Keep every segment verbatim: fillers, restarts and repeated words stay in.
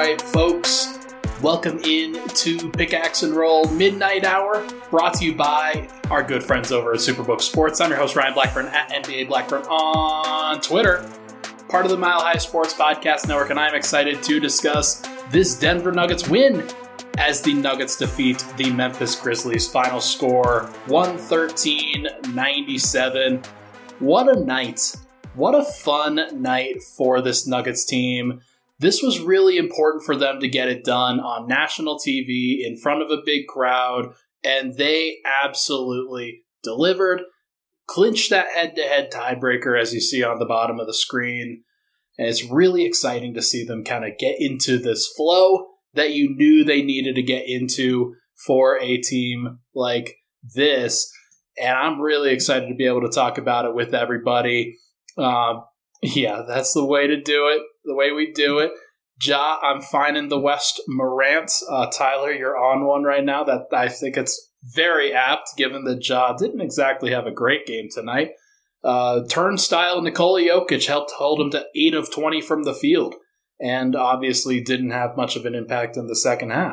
right, folks. Welcome in to Pickaxe and Roll Midnight Hour, brought to you by our good friends over at Superbook Sports. I'm your host, Ryan Blackburn, at N B A Blackburn on Twitter, part of the Mile High Sports Podcast Network, and I'm excited to discuss this Denver Nuggets win as the Nuggets defeat the Memphis Grizzlies. Final score, one thirteen ninety-seven. What a night. What a fun night for this Nuggets team. This was really important for them to get it done on national T V in front of a big crowd, and they absolutely delivered. Clinched that head-to-head tiebreaker, as you see on the bottom of the screen. And it's really exciting to see them kind of get into this flow that you knew they needed to get into for a team like this. And I'm really excited to be able to talk about it with everybody. Um, yeah, that's the way to do it. The way we do it. Ja, I'm finding the West Morant. Uh, Tyler, you're on one right now. That I think it's very apt, given that Ja didn't exactly have a great game tonight. Uh, turnstile Nikola Jokic helped hold him to eight of twenty from the field, and obviously didn't have much of an impact in the second half.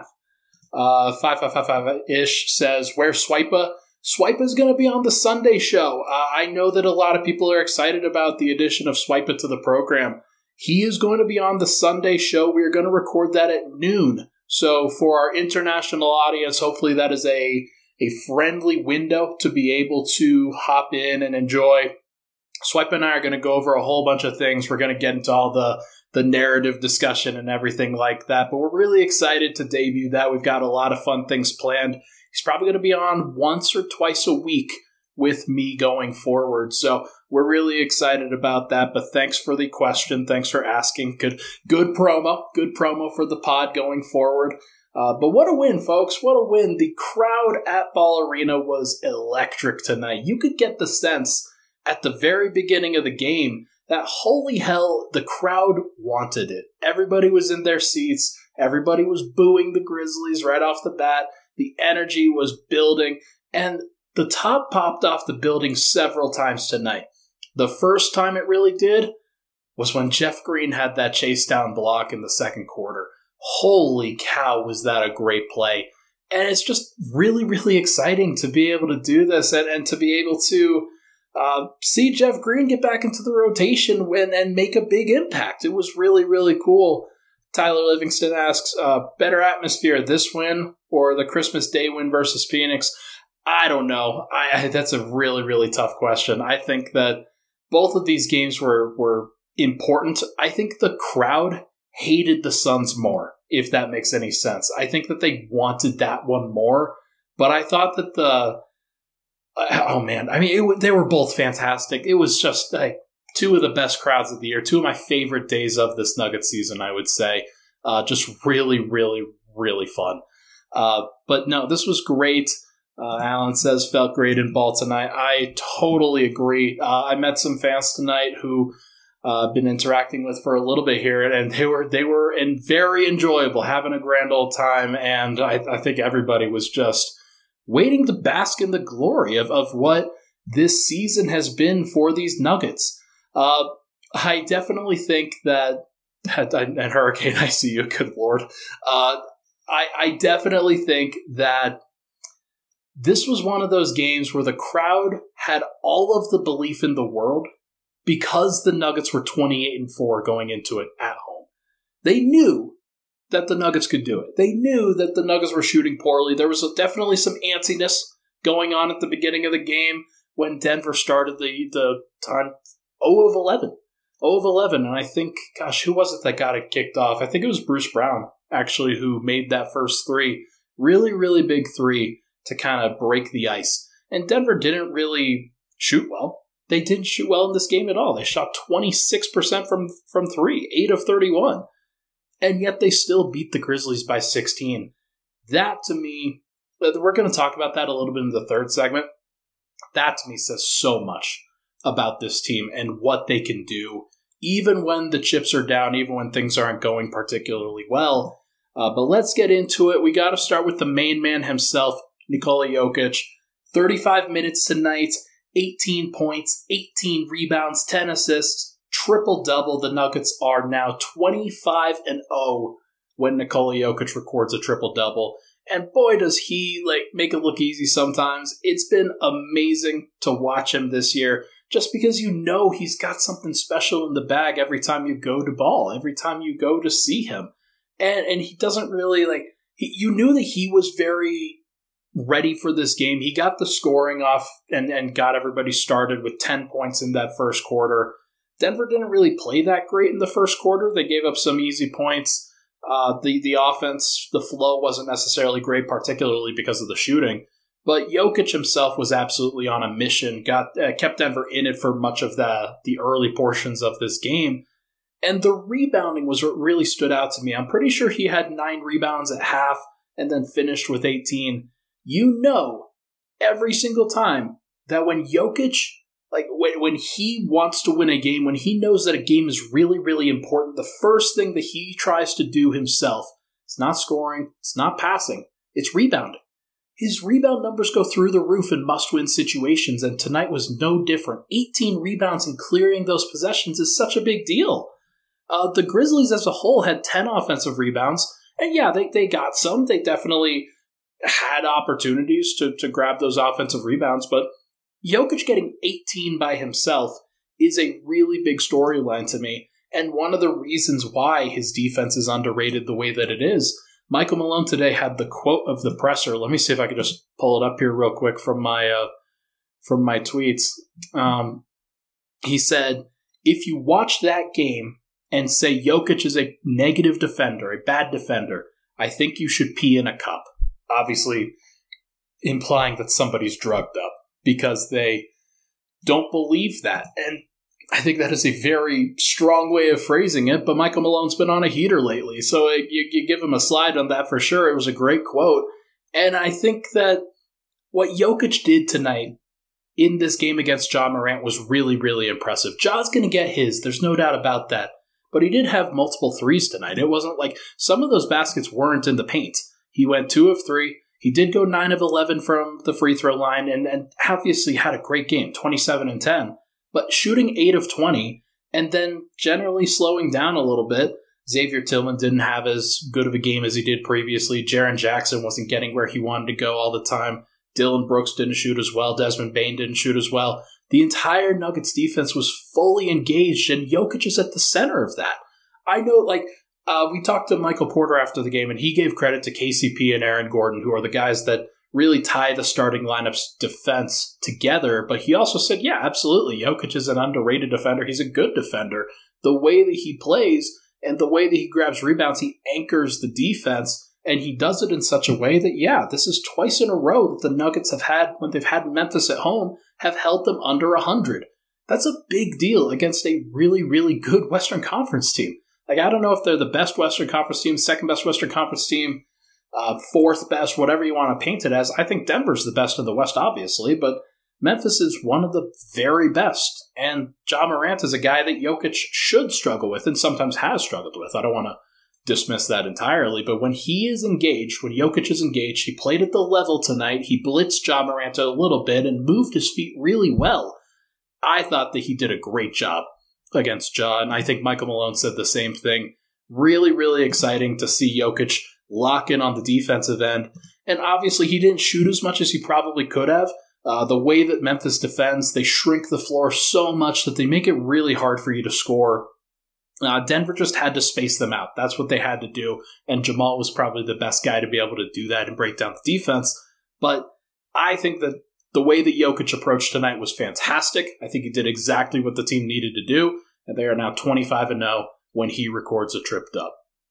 Uh, five five five five ish says, where's Swipa? Swipa is going to be on the Sunday show. Uh, I know that a lot of people are excited about the addition of Swipa to the program. He is going to be on the Sunday show. We are going to record that at noon. So for our international audience, hopefully that is a, a friendly window to be able to hop in and enjoy. Swipa and I are going to go over a whole bunch of things. We're going to get into all the, the narrative discussion and everything like that. But we're really excited to debut that. We've got a lot of fun things planned. He's probably going to be on once or twice a week with me going forward. So we're really excited about that. But thanks for the question. Thanks for asking. Good, good promo. Good promo for the pod going forward. Uh, but what a win, folks. What a win. The crowd at Ball Arena was electric tonight. You could get the sense at the very beginning of the game that, holy hell, the crowd wanted it. Everybody was in their seats. Everybody was booing the Grizzlies right off the bat. The energy was building, and the top popped off the building several times tonight. The first time it really did was when Jeff Green had that chase down block in the second quarter. Holy cow, was that a great play. And it's just really, really exciting to be able to do this and, and to be able to uh, see Jeff Green get back into the rotation when, and make a big impact. It was really, really cool. Tyler Livingston asks, uh, better atmosphere, this win or the Christmas Day win versus Phoenix? I don't know. I, I that's a really, really tough question. I think that both of these games were, were important. I think the crowd hated the Suns more, if that makes any sense. I think that they wanted that one more, but I thought that the uh, oh man, I mean, it, they were both fantastic. It was just like two of the best crowds of the year, two of my favorite days of this Nuggets season, I would say. Uh, just really, really, really fun. Uh, but no, this was great. Uh, Alan says, felt great in Ball tonight. I totally agree. Uh, I met some fans tonight who I've uh, been interacting with for a little bit here, and they were they were in very enjoyable, having a grand old time, and I, I think everybody was just waiting to bask in the glory of, of what this season has been for these Nuggets. Uh, I definitely think that, and Hurricane, I see you, good Lord. Uh, I, I definitely think that this was one of those games where the crowd had all of the belief in the world because the Nuggets were twenty-eight and four going into it at home. They knew that the Nuggets could do it. They knew that the Nuggets were shooting poorly. There was definitely some antsiness going on at the beginning of the game when Denver started the, the time zero of eleven. zero of eleven, and I think, gosh, who was it that got it kicked off? I think it was Bruce Brown, actually, who made that first three. Really, really big three to kind of break the ice. And Denver didn't really shoot well. They didn't shoot well in this game at all. They shot twenty-six percent from, from three, eight of thirty-one. And yet they still beat the Grizzlies by sixteen. That, to me, we're going to talk about that a little bit in the third segment. That, to me, says so much about this team and what they can do, even when the chips are down, even when things aren't going particularly well. Uh, but let's get into it. We got to start with the main man himself, Nikola Jokic. thirty-five minutes tonight, eighteen points, eighteen rebounds, ten assists, triple-double. The Nuggets are now twenty-five and oh when Nikola Jokic records a triple-double. And boy, does he like make it look easy sometimes. It's been amazing to watch him this year, just because you know he's got something special in the bag every time you go to ball, every time you go to see him. And and he doesn't really, like, he, you knew that he was very ready for this game. He got the scoring off and, and got everybody started with ten points in that first quarter. Denver didn't really play that great in the first quarter. They gave up some easy points. Uh, the, the offense, the flow wasn't necessarily great, particularly because of the shooting. But Jokic himself was absolutely on a mission, got uh, kept Denver in it for much of the, the early portions of this game. And the rebounding was what really stood out to me. I'm pretty sure he had nine rebounds at half and then finished with eighteen. You know, every single time that when Jokic, like when, when he wants to win a game, when he knows that a game is really, really important, the first thing that he tries to do himself, it's not scoring, it's not passing, it's rebounding. His rebound numbers go through the roof in must-win situations, and tonight was no different. eighteen rebounds and clearing those possessions is such a big deal. Uh, the Grizzlies as a whole had ten offensive rebounds, and yeah, they, they got some. They definitely had opportunities to, to grab those offensive rebounds, but Jokic getting eighteen by himself is a really big storyline to me, and one of the reasons why his defense is underrated the way that it is. Michael Malone today had the quote of the presser. Let me see if I can just pull it up here real quick from my uh, from my tweets. Um, he said, if you watch that game and say Jokic is a negative defender, a bad defender, I think you should pee in a cup. Obviously implying that somebody's drugged up because they don't believe that. And I think that is a very strong way of phrasing it, but Michael Malone's been on a heater lately, so it, you, you give him a slide on that for sure. It was a great quote. And I think that what Jokic did tonight in this game against Ja Morant was really, really impressive. Ja's going to get his, there's no doubt about that. But he did have multiple threes tonight. It wasn't like some of those baskets weren't in the paint. He went two of three. He did go nine of eleven from the free throw line and, and obviously had a great game, twenty-seven and ten. But shooting eight of twenty and then generally slowing down a little bit. Xavier Tillman didn't have as good of a game as he did previously. Jaren Jackson wasn't getting where he wanted to go all the time. Dylan Brooks didn't shoot as well. Desmond Bane didn't shoot as well. The entire Nuggets defense was fully engaged, and Jokic is at the center of that. I know, like, uh, we talked to Michael Porter after the game, and he gave credit to K C P and Aaron Gordon, who are the guys that really tie the starting lineup's defense together. But he also said, yeah, absolutely, Jokic is an underrated defender. He's a good defender. The way that he plays and the way that he grabs rebounds, he anchors the defense. And he does it in such a way that, yeah, this is twice in a row that the Nuggets have had, when they've had Memphis at home, have held them under one hundred. That's a big deal against a really, really good Western Conference team. Like, I don't know if they're the best Western Conference team, second best Western Conference team, uh, fourth best, whatever you want to paint it as. I think Denver's the best in the West, obviously, but Memphis is one of the very best. And Ja Morant is a guy that Jokic should struggle with and sometimes has struggled with. I don't want to dismiss that entirely, but when he is engaged, when Jokic is engaged, he played at the level tonight, he blitzed Ja Morant a little bit and moved his feet really well. I thought that he did a great job against Ja, and I think Michael Malone said the same thing. Really, really exciting to see Jokic lock in on the defensive end, and obviously he didn't shoot as much as he probably could have. Uh, the way that Memphis defends, they shrink the floor so much that they make it really hard for you to score. Uh, Denver just had to space them out. That's what they had to do. And Jamal was probably the best guy to be able to do that and break down the defense. But I think that the way that Jokic approached tonight was fantastic. I think he did exactly what the team needed to do. And they are now twenty-five and oh when he records a tripped up.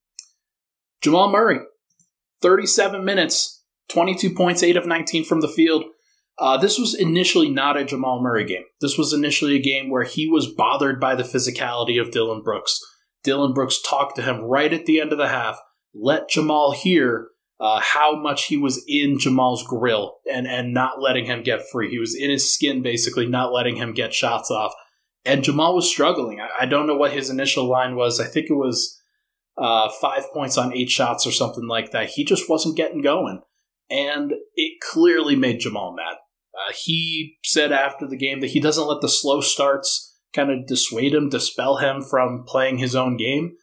Jamal Murray, thirty-seven minutes, twenty-two points, eight of nineteen from the field. Uh, this was initially not a Jamal Murray game. This was initially a game where he was bothered by the physicality of Dylan Brooks. Dylan Brooks talked to him right at the end of the half, let Jamal hear uh, how much he was in Jamal's grill and, and not letting him get free. He was in his skin, basically, not letting him get shots off. And Jamal was struggling. I, I don't know what his initial line was. I think it was uh, five points on eight shots or something like that. He just wasn't getting going. And it clearly made Jamal mad. Uh, he said after the game that he doesn't let the slow starts kind of dissuade him, dispel him from playing his own game.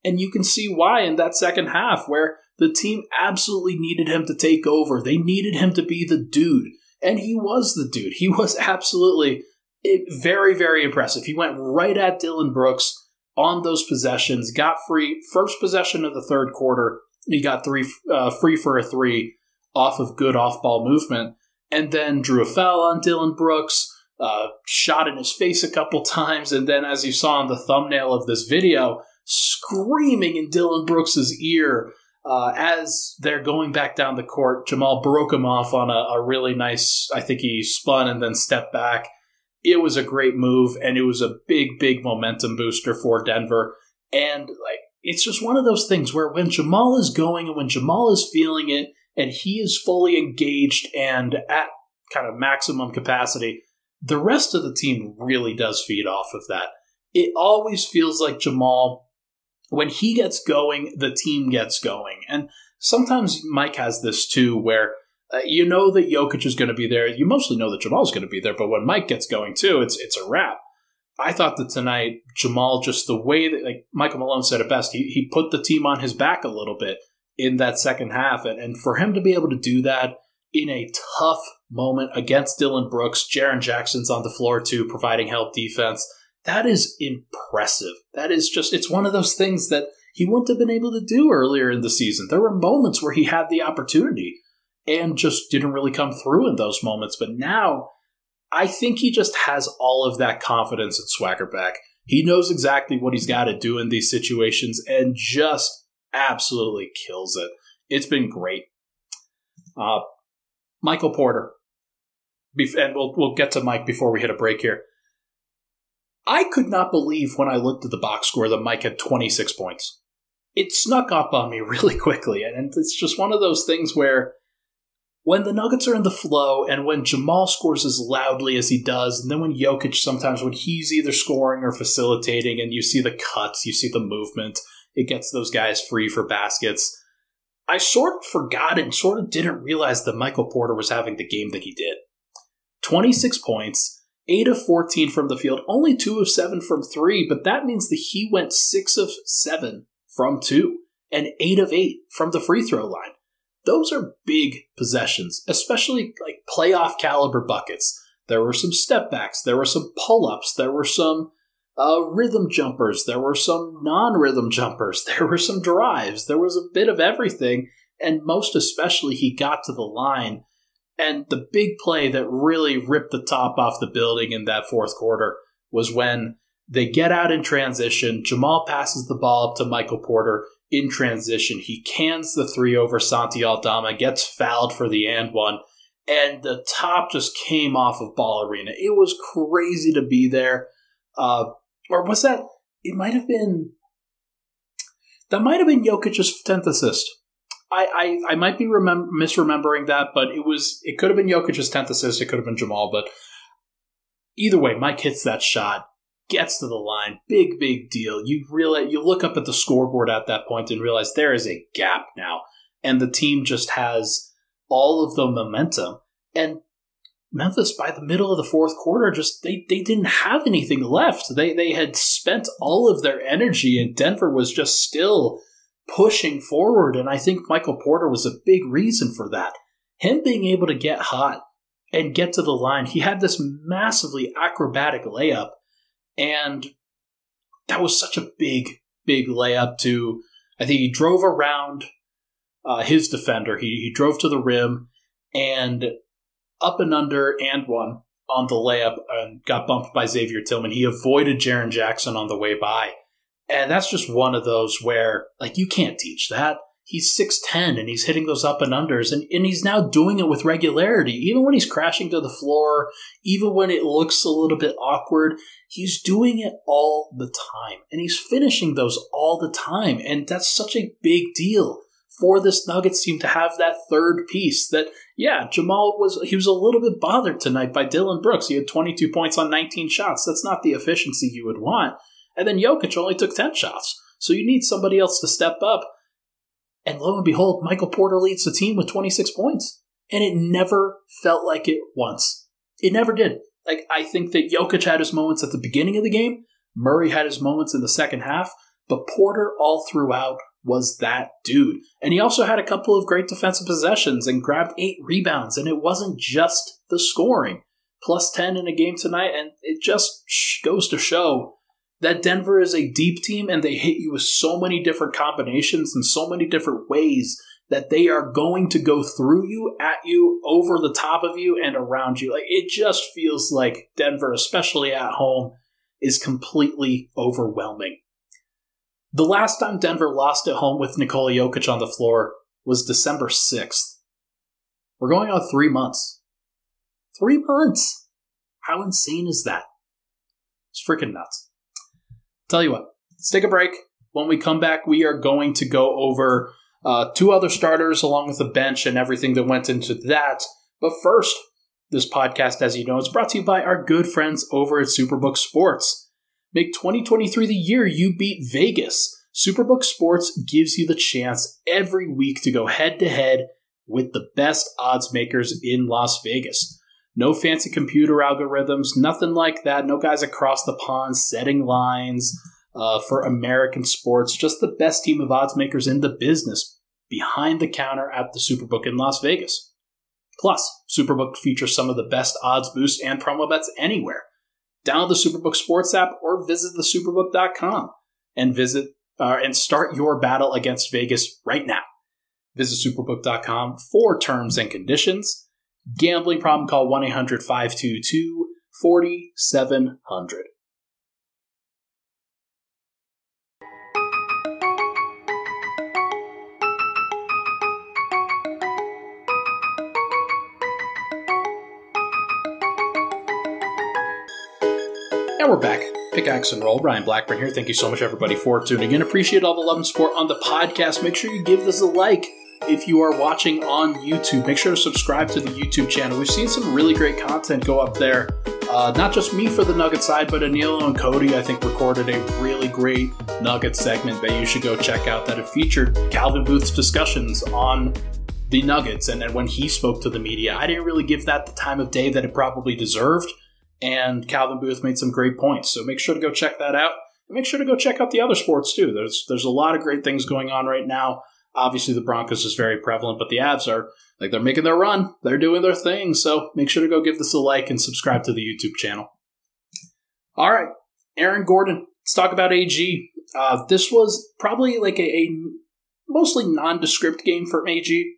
And you can see why in that second half, where the team absolutely needed him to take over. They needed him to be the dude. And he was the dude. He was absolutely very, very impressive. He went right at Dillon Brooks on those possessions, got free. First possession of the third quarter, he got three uh, free for a three off of good off-ball movement. And then drew a foul on Dillon Brooks, uh, shot in his face a couple times. And then, as you saw in the thumbnail of this video, screaming in Dillon Brooks' ear uh, as they're going back down the court. Jamal broke him off on a, a really nice, I think he spun and then stepped back. It was a great move, and it was a big, big momentum booster for Denver. And like, it's just one of those things where when Jamal is going and when Jamal is feeling it and he is fully engaged and at kind of maximum capacity, the rest of the team really does feed off of that. It always feels like Jamal, when he gets going, the team gets going. And sometimes Mike has this too, where uh, you know that Jokic is going to be there. You mostly know that Jamal's going to be there, but when Mike gets going too, it's it's a wrap. I thought that tonight, Jamal, just the way that, like Michael Malone said it best, he, he put the team on his back a little bit in that second half. And, and for him to be able to do that in a tough moment against Dillon Brooks, Jaren Jackson's on the floor too, providing help defense. That is impressive. That is just, it's one of those things that he wouldn't have been able to do earlier in the season. There were moments where he had the opportunity and just didn't really come through in those moments. But now, I think he just has all of that confidence and swagger back. He knows exactly what he's got to do in these situations and just absolutely kills it. It's been great. Uh, Michael Porter, and we'll we'll get to Mike before we hit a break here. I could not believe when I looked at the box score that Mike had twenty-six points. It snuck up on me really quickly, and it's just one of those things where when the Nuggets are in the flow and when Jamal scores as loudly as he does, and then when Jokic sometimes when he's either scoring or facilitating and you see the cuts, you see the movement, it gets those guys free for baskets. I sort of forgot and sort of didn't realize that Michael Porter was having the game that he did. twenty-six points, eight of fourteen from the field, only two of seven from three, but that means that he went six of seven from two and eight of eight from the free throw line. Those are big possessions, especially like playoff caliber buckets. There were some step backs, there were some pull-ups, there were some uh, rhythm jumpers, there were some non-rhythm jumpers, there were some drives, there was a bit of everything, and most especially he got to the line. And the big play that really ripped the top off the building in that fourth quarter was when they get out in transition. Jamal passes the ball up to Michael Porter in transition. He cans the three over Santi Aldama, gets fouled for the and one, and the top just came off of Ball Arena. It was crazy to be there. Uh, or was that, it might have been, that might have been Jokic's tenth assist. I, I, I might be remem- misremembering that, but it was it could have been Jokic's tenth assist, it could have been Jamal, but either way, Mike hits that shot, gets to the line, big, big deal. You realize, you look up at the scoreboard at that point and realize there is a gap now, and the team just has all of the momentum. And Memphis, by the middle of the fourth quarter, just they, they didn't have anything left. They they had spent all of their energy, and Denver was just still pushing forward, and I think Michael Porter was a big reason for that. Him being able to get hot and get to the line. He had this massively acrobatic layup, and that was such a big, big layup to, I think he drove around uh, his defender. He, he drove to the rim and up and under and one on the layup and got bumped by Xavier Tillman. He avoided Jaren Jackson on the way by. And that's just one of those where, like, you can't teach that. He's six ten, and he's hitting those up and unders, and, and he's now doing it with regularity. Even when he's crashing to the floor, even when it looks a little bit awkward, he's doing it all the time. And he's finishing those all the time. And that's such a big deal for this Nuggets team to have that third piece that, yeah, Jamal was, he was a little bit bothered tonight by Dillon Brooks. He had twenty-two points on nineteen shots. That's not the efficiency you would want. And then Jokic only took ten shots. So you need somebody else to step up. And lo and behold, Michael Porter leads the team with twenty-six points. And it never felt like it once. It never did. Like, I think that Jokic had his moments at the beginning of the game. Murray had his moments in the second half. But Porter, all throughout, was that dude. And he also had a couple of great defensive possessions and grabbed eight rebounds. And it wasn't just the scoring. Plus ten in a game tonight, and it just goes to show that Denver is a deep team, and they hit you with so many different combinations and so many different ways that they are going to go through you, at you, over the top of you, and around you. Like, it just feels like Denver, especially at home, is completely overwhelming. The last time Denver lost at home with Nikola Jokic on the floor was December sixth. We're going on three months. Three months! How insane is that? It's freaking nuts. Tell you what, let's take a break. When we come back, we are going to go over uh, two other starters along with the bench and everything that went into that. But first, this podcast, as you know, is brought to you by our good friends over at Superbook Sports. Make twenty twenty-three the year you beat Vegas. Superbook Sports gives you the chance every week to go head-to-head with the best odds makers in Las Vegas. No fancy computer algorithms, nothing like that. No guys across the pond setting lines uh, for American sports. Just the best team of odds makers in the business behind the counter at the Superbook in Las Vegas. Plus, Superbook features some of the best odds boosts and promo bets anywhere. Download the Superbook Sports app or visit the superbook dot com and visit uh, and start your battle against Vegas right now. Visit superbook dot com for terms and conditions. Gambling problem, call one eight hundred five two two four seven zero zero. And we're back. Pickaxe and Roll. Ryan Blackburn here. Thank you so much, everybody, for tuning in. Appreciate all the love and support on the podcast. Make sure you give this a like. If you are watching on YouTube, make sure to subscribe to the YouTube channel. We've seen some really great content go up there. Uh, not just me for the Nugget side, but Anilo and Cody, I think, recorded a really great Nugget segment that you should go check out that have featured Calvin Booth's discussions on the Nuggets. And then when he spoke to the media, I didn't really give that the time of day that it probably deserved. And Calvin Booth made some great points. So make sure to go check that out. And make sure to go check out the other sports, too. There's, there's a lot of great things going on right now. Obviously, the Broncos is very prevalent, but the Avs are, like, they're making their run. They're doing their thing. So make sure to go give this a like and subscribe to the YouTube channel. All right, Aaron Gordon. Let's talk about A G. Uh, this was probably like a, a mostly nondescript game for A G.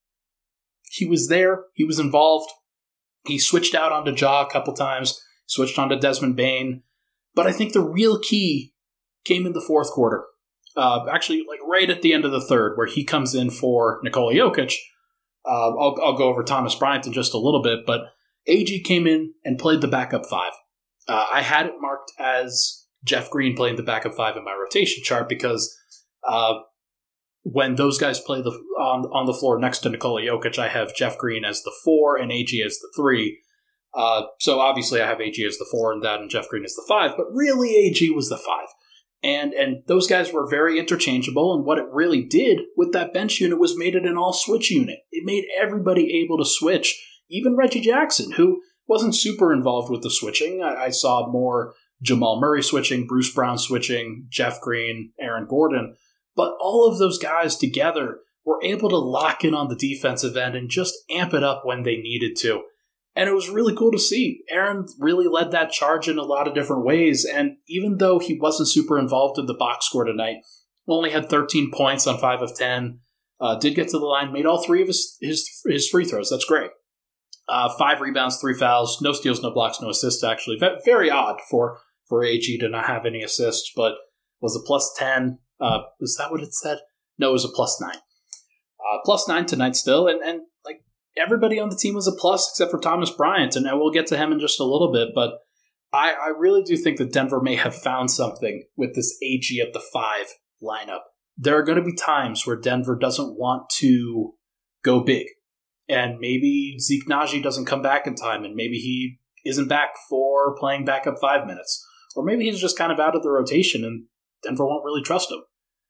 He was there. He was involved. He switched out onto Ja a couple times, switched onto Desmond Bane. But I think the real key came in the fourth quarter. Uh, actually, like right at the end of the third, where he comes in for Nikola Jokic. Uh, I'll, I'll go over Thomas Bryant in just a little bit, but A G came in and played the backup five. Uh, I had it marked as Jeff Green playing the backup five in my rotation chart because uh, when those guys play the on, on the floor next to Nikola Jokic, I have Jeff Green as the four and A G as the three. Uh, so obviously I have A G as the four and that, and Jeff Green as the five, but really A G was the five. And and those guys were very interchangeable, and what it really did with that bench unit was made it an all-switch unit. It made everybody able to switch, even Reggie Jackson, who wasn't super involved with the switching. I, I saw more Jamal Murray switching, Bruce Brown switching, Jeff Green, Aaron Gordon. But all of those guys together were able to lock in on the defensive end and just amp it up when they needed to. And it was really cool to see. Aaron really led that charge in a lot of different ways. And even though he wasn't super involved in the box score tonight, only had thirteen points on five of ten, uh, did get to the line, made all three of his his, his free throws. That's great. Uh, five rebounds, three fouls, no steals, no blocks, no assists, actually. Very odd for, for A G to not have any assists, but was a plus ten. Uh, is that what it said? No, it was a plus nine. Uh, plus nine tonight still, and, and like, everybody on the team was a plus except for Thomas Bryant, and we'll get to him in just a little bit, but I, I really do think that Denver may have found something with this A G at the five lineup. There are going to be times where Denver doesn't want to go big, and maybe Zeke Naji doesn't come back in time, and maybe he isn't back for playing backup five minutes, or maybe he's just kind of out of the rotation, and Denver won't really trust him.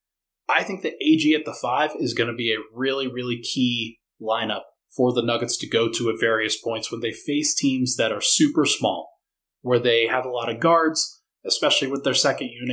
I think that A G at the five is going to be a really, really key lineup for the Nuggets to go to at various points when they face teams that are super small, where they have a lot of guards, especially with their second unit,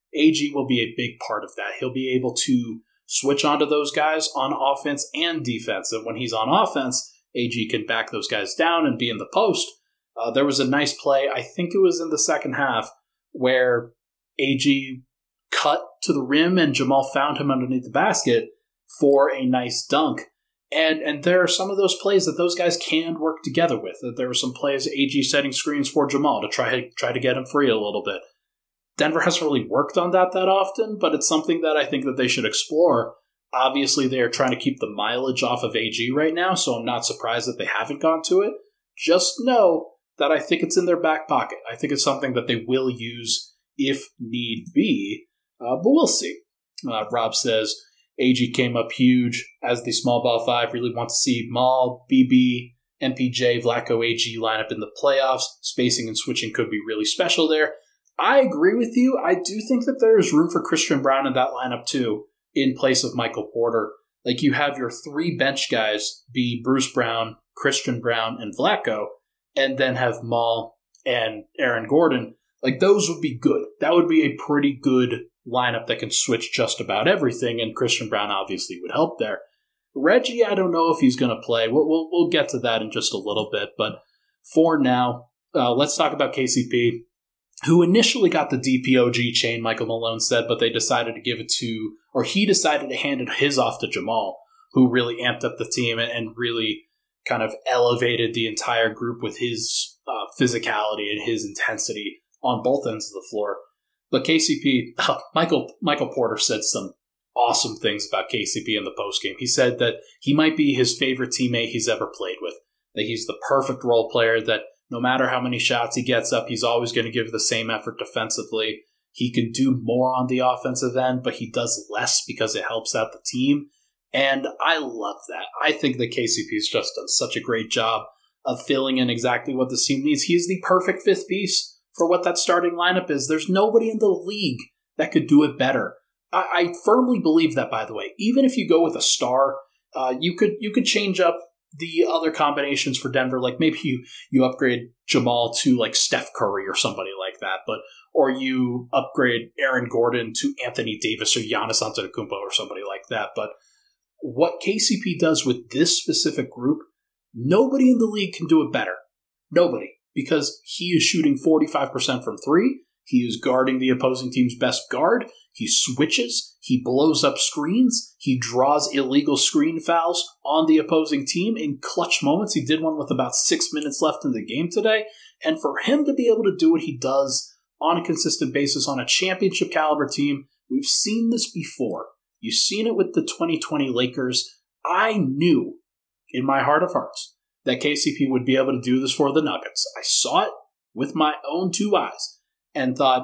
A G will be a big part of that. He'll be able to switch onto those guys on offense and defense. And when he's on offense, A G can back those guys down and be in the post. Uh, there was a nice play, I think it was in the second half, where A G cut to the rim and Jamal found him underneath the basket for a nice dunk. And and there are some of those plays that those guys can work together with. There were some plays, A G setting screens for Jamal to try, try to get him free a little bit. Denver hasn't really worked on that that often, but it's something that I think that they should explore. Obviously, they are trying to keep the mileage off of A G right now, so I'm not surprised that they haven't gone to it. Just know that I think it's in their back pocket. I think it's something that they will use if need be, uh, but we'll see. Uh, Rob says, A G came up huge as the small ball five. Really want to see Maul, B B, M P J, Vlatko, A G line up in the playoffs. Spacing and switching could be really special there. I agree with you. I do think that there is room for Christian Braun in that lineup too, in place of Michael Porter. Like, you have your three bench guys be Bruce Brown, Christian Braun, and Vlatko, and then have Maul and Aaron Gordon. Like, those would be good. That would be a pretty good lineup that can switch just about everything, and Christian Braun obviously would help there. Reggie, I don't know if he's going to play. We'll, we'll, we'll get to that in just a little bit, but for now, uh, let's talk about K C P, who initially got the D P O G chain, Michael Malone said, but they decided to give it to, or he decided to hand it his off to Jamal, who really amped up the team and, and really kind of elevated the entire group with his uh, physicality and his intensity on both ends of the floor. But K C P, uh, Michael Michael Porter said some awesome things about K C P in the postgame. He said that he might be his favorite teammate he's ever played with, that he's the perfect role player, that no matter how many shots he gets up, he's always going to give the same effort defensively. He can do more on the offensive end, but he does less because it helps out the team. And I love that. I think that K C P's just done such a great job of filling in exactly what this team needs. He's the perfect fifth piece for what that starting lineup is. There's nobody in the league that could do it better. I, I firmly believe that, by the way. Even if you go with a star, uh, you could you could change up the other combinations for Denver. Like, maybe you, you upgrade Jamal to like Steph Curry or somebody like that, but or you upgrade Aaron Gordon to Anthony Davis or Giannis Antetokounmpo or somebody like that. But what K C P does with this specific group, nobody in the league can do it better. Nobody. Because he is shooting forty-five percent from three. He is guarding the opposing team's best guard. He switches. He blows up screens. He draws illegal screen fouls on the opposing team in clutch moments. He did one with about six minutes left in the game today. And for him to be able to do what he does on a consistent basis on a championship caliber team, we've seen this before. You've seen it with the twenty twenty Lakers. I knew in my heart of hearts that K C P would be able to do this for the Nuggets. I saw it with my own two eyes and thought,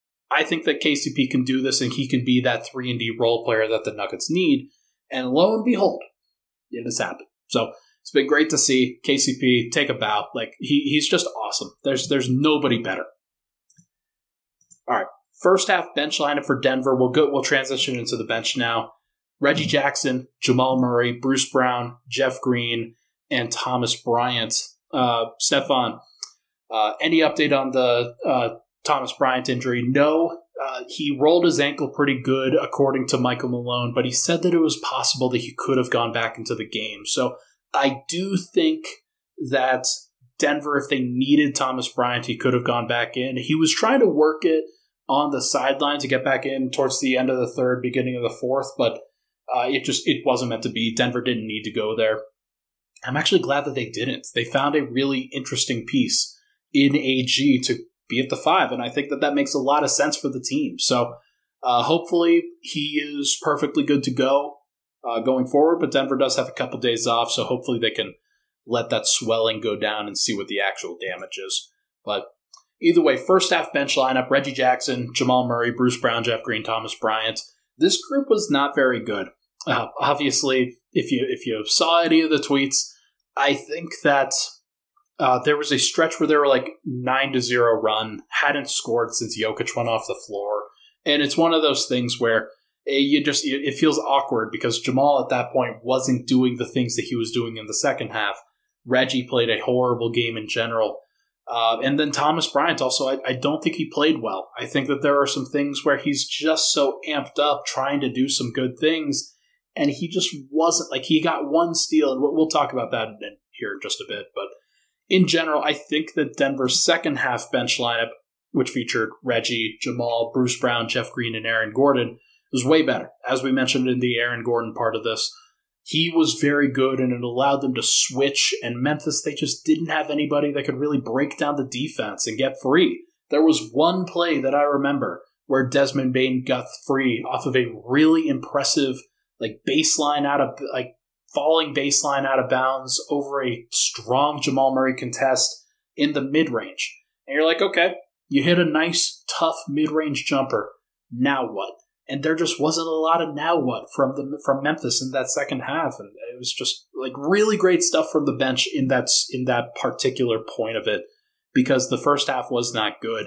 I think that K C P can do this and he can be that three and D role player that the Nuggets need. And lo and behold, it has happened. So it's been great to see K C P take a bow. Like, he, he's just awesome. There's there's nobody better. All right, first half bench lineup for Denver. We'll go. We'll transition into the bench now. Reggie Jackson, Jamal Murray, Bruce Brown, Jeff Green, and Thomas Bryant. Uh, Stefan, uh, any update on the uh, Thomas Bryant injury? No. Uh, he rolled his ankle pretty good, according to Michael Malone, but he said that it was possible that he could have gone back into the game. So I do think that Denver, if they needed Thomas Bryant, he could have gone back in. He was trying to work it on the sideline to get back in towards the end of the third, beginning of the fourth, but uh, it just it wasn't meant to be. Denver didn't need to go there. I'm actually glad that they didn't. They found a really interesting piece in A G to be at the five, and I think that that makes a lot of sense for the team. So uh, hopefully he is perfectly good to go uh, going forward, but Denver does have a couple days off, so hopefully they can let that swelling go down and see what the actual damage is. But either way, first half bench lineup, Reggie Jackson, Jamal Murray, Bruce Brown, Jeff Green, Thomas Bryant. This group was not very good. Uh, obviously, if you if you saw any of the tweets, I think that uh, there was a stretch where they were like nine to zero run, hadn't scored since Jokic went off the floor. And it's one of those things where you just it feels awkward because Jamal at that point wasn't doing the things that he was doing in the second half. Reggie played a horrible game in general. Uh, and then Thomas Bryant also, I, I don't think he played well. I think that there are some things where he's just so amped up trying to do some good things, and he just wasn't, like he got one steal, and we'll, we'll talk about that in, here in just a bit. But in general, I think that Denver's second half bench lineup, which featured Reggie, Jamal, Bruce Brown, Jeff Green, and Aaron Gordon, was way better. As we mentioned in the Aaron Gordon part of this, he was very good, and it allowed them to switch, and Memphis, they just didn't have anybody that could really break down the defense and get free. There was one play that I remember where Desmond Bane got free off of a really impressive like baseline out of like falling baseline out of bounds over a strong Jamal Murray contest in the mid-range. And you're like, okay, you hit a nice, tough mid-range jumper. Now what? And there just wasn't a lot of now what from the from Memphis in that second half, and it was just like really great stuff from the bench in that in that particular point of it, because the first half was not good.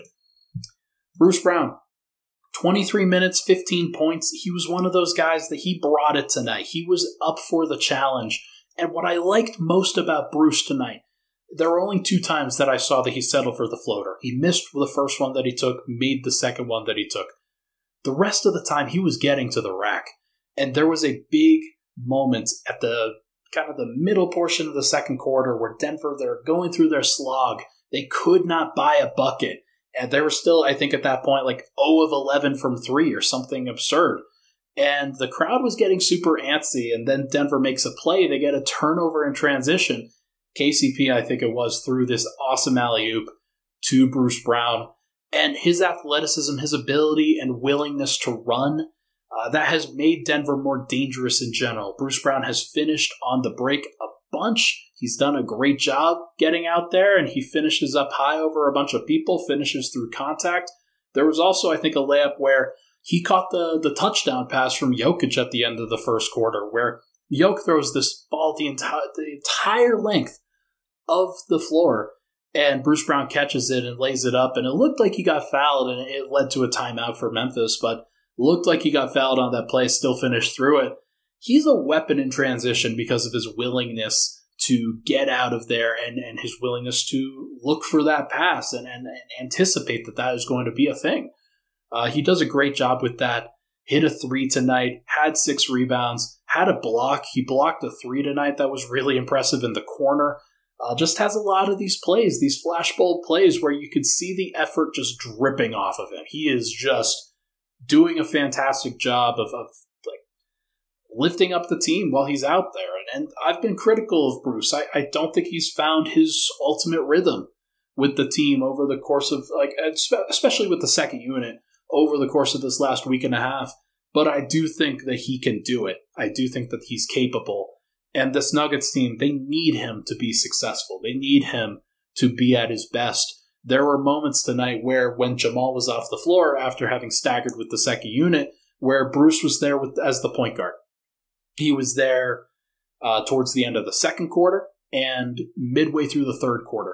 Bruce Brown, twenty-three minutes, fifteen points. He was one of those guys that he brought it tonight. He was up for the challenge, and what I liked most about Bruce tonight, there were only two times that I saw that he settled for the floater. He missed the first one that he took, made the second one that he took. The rest of the time, he was getting to the rack. And there was a big moment at the kind of the middle portion of the second quarter where Denver, they're going through their slog. They could not buy a bucket. And they were still, I think at that point, like zero of eleven from three or something absurd. And the crowd was getting super antsy. And then Denver makes a play. They get a turnover in transition. K C P, I think it was, threw this awesome alley-oop to Bruce Brown. And his athleticism, his ability and willingness to run, uh, that has made Denver more dangerous in general. Bruce Brown has finished on the break a bunch. He's done a great job getting out there, and he finishes up high over a bunch of people, finishes through contact. There was also, I think, a layup where he caught the, the touchdown pass from Jokic at the end of the first quarter, where Jokic throws this ball the entire, the entire length of the floor, and Bruce Brown catches it and lays it up, and it looked like he got fouled, and it led to a timeout for Memphis, but looked like he got fouled on that play, still finished through it. He's a weapon in transition because of his willingness to get out of there and, and his willingness to look for that pass and, and, and anticipate that that is going to be a thing. Uh, he does a great job with that. Hit a three tonight, had six rebounds, had a block. He blocked a three tonight that was really impressive in the corner. Uh, just has a lot of these plays, these flashbulb plays where you could see the effort just dripping off of him. He is just doing a fantastic job of, of like lifting up the team while he's out there. And, and I've been critical of Bruce. I, I don't think he's found his ultimate rhythm with the team over the course of, like, especially with the second unit over the course of this last week and a half. But I do think that he can do it. I do think that he's capable. And this Nuggets team, they need him to be successful. They need him to be at his best. There were moments tonight where when Jamal was off the floor after having staggered with the second unit, where Bruce was there with as the point guard. He was there uh, towards the end of the second quarter and midway through the third quarter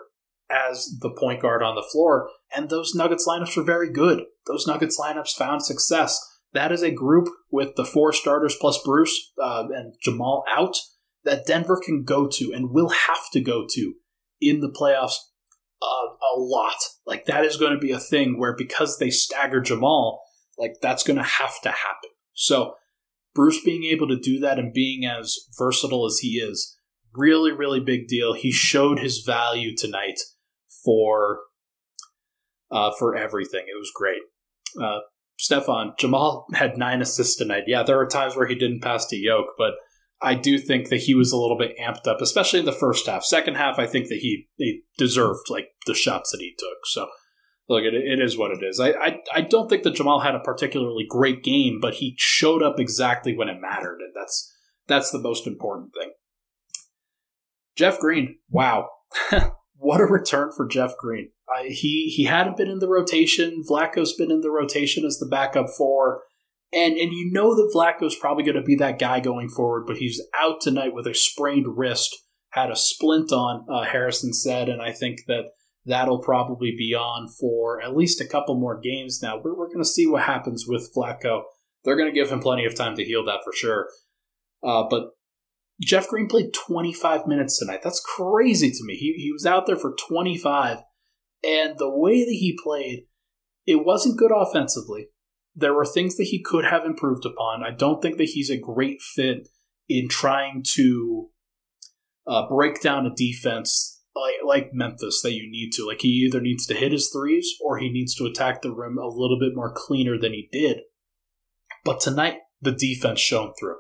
as the point guard on the floor. And those Nuggets lineups were very good. Those Nuggets lineups found success. That is a group with the four starters plus Bruce uh, and Jamal out that Denver can go to and will have to go to in the playoffs uh, a lot. Like, that is going to be a thing where because they stagger Jamal, like, that's going to have to happen. So Bruce being able to do that and being as versatile as he is, really, really big deal. He showed his value tonight for uh, for everything. It was great. Uh, Stefan, Jamal had nine assists tonight. Yeah, there were times where he didn't pass to Yoke, but I do think that he was a little bit amped up, especially in the first half. Second half, I think that he, he deserved like the shots that he took. So, look, it, it is what it is. I, I I don't think that Jamal had a particularly great game, but he showed up exactly when it mattered, and that's that's the most important thing. Jeff Green, wow. What a return for Jeff Green. Uh, he he hadn't been in the rotation. Vlatko's been in the rotation as the backup four. And and you know that Vlatko's probably going to be that guy going forward, but he's out tonight with a sprained wrist, had a splint on, uh, Harrison said, and I think that that'll probably be on for at least a couple more games now. We're, we're going to see what happens with Vlatko. They're going to give him plenty of time to heal that for sure. Uh, but Jeff Green played twenty-five minutes tonight. That's crazy to me. He he was out there for twenty-five, And the way that he played, it wasn't good offensively. There were things that he could have improved upon. I don't think that he's a great fit in trying to uh, break down a defense like, like Memphis that you need to. Like, he either needs to hit his threes or he needs to attack the rim a little bit more cleaner than he did. But tonight, the defense shone through.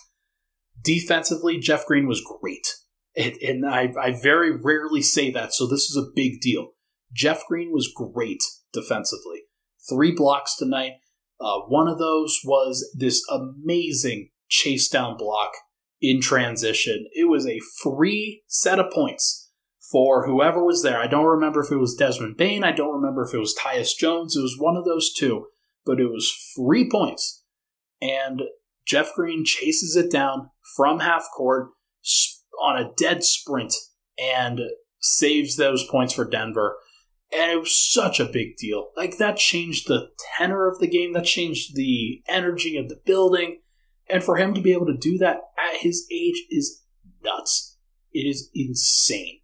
Defensively, Jeff Green was great. And, and I, I very rarely say that, so this is a big deal. Jeff Green was great defensively. Three blocks tonight. Uh, one of those was this amazing chase down block in transition. It was a free set of points for whoever was there. I don't remember if it was Desmond Bane. I don't remember if it was Tyus Jones. It was one of those two. But it was free points. And Jeff Green chases it down from half court on a dead sprint and saves those points for Denver. And it was such a big deal. Like, that changed the tenor of the game. That changed the energy of the building. And for him to be able to do that at his age is nuts. It is insane.